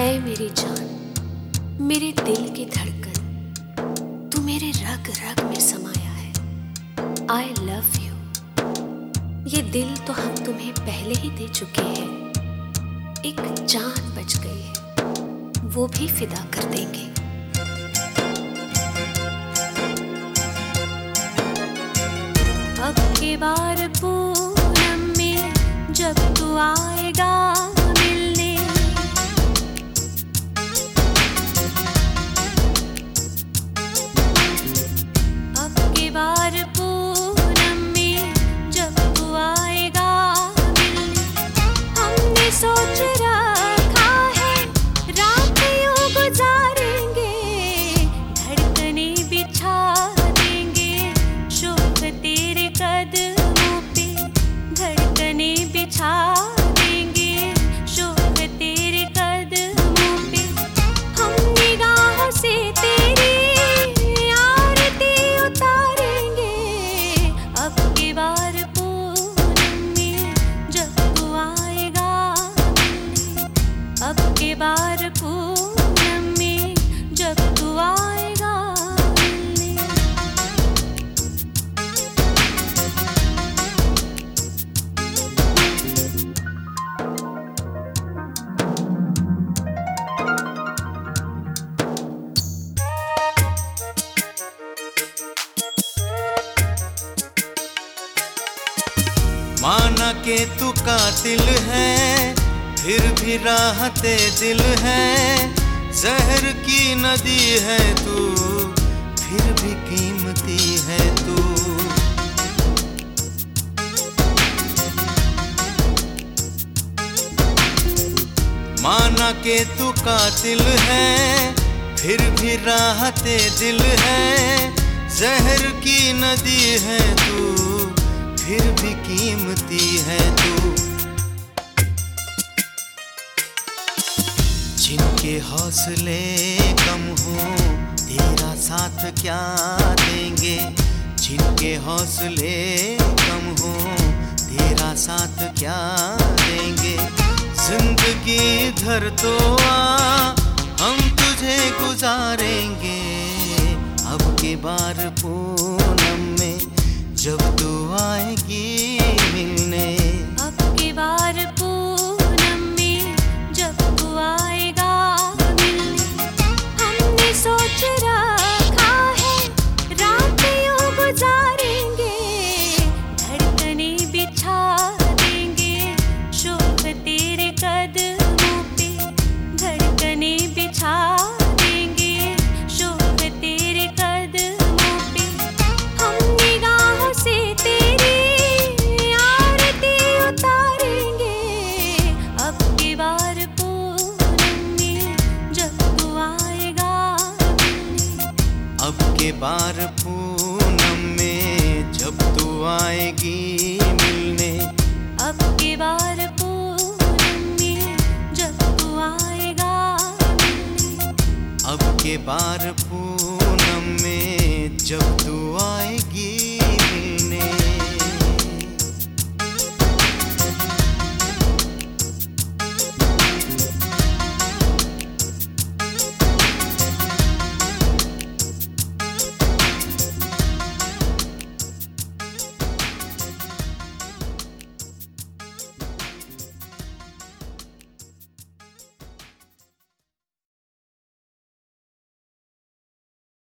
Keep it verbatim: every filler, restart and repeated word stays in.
ऐ मेरी जान, मेरे दिल की धड़कन, तू मेरे रग रग में समाया है। I love you. ये दिल तो हम तुम्हें पहले ही दे चुके हैं। एक जान बच गई है, वो भी फिदा कर देंगे। अब की बार पूनम में जब तू आएगा मिलने, अब की बार पूनम में जब तू आएगा मिलने, हमने सोच रखा है रात यूं गुजारेंगे, धड़कने बिछा देंगे शोक तेरे कदमों पे, धड़कने बिछा देंगे शोक तेरे कदमों पे। हम निगाहों से तेरी आरती उतारेंगे, अब की बार पूनम में जब तू आएगा मिलने, अब की बार पूनम में जब तू आएगा मिलने। माना के तू कातिल है, फिर भी राहते दिल है। जहर की नदी है तू, फिर भी कीमती है तू। माना के तू कातिल है, फिर भी राहते दिल है। जहर की नदी है तू, फिर भी कीमती है तू। जिनके हौसले कम हो तेरा साथ क्या देंगे, जिनके हौसले कम हो तेरा साथ क्या देंगे। जिंदगी इधर तो आ, हम तुझे गुजारेंगे। अब की बार पूनम में जब तू आएगी मिलने, अब की बार पूनम में जब तू आएगा मिलने, हमने सोच रखा है रात यूं गुजारेंगे, धड़कने बिछा देंगे शोक तेरे कदमों पे, धड़कने बिछा देंगे शोक तेरे कदमों पे। हम निगाहों से तेरी आरती उतारेंगे, अब की बार पूनम में जब तू आएगा मिलने, अब के बार पूनम में जब तू आएगी मिलने। अब की बार पूनम में जब तू आएगा मिलने, अब के बार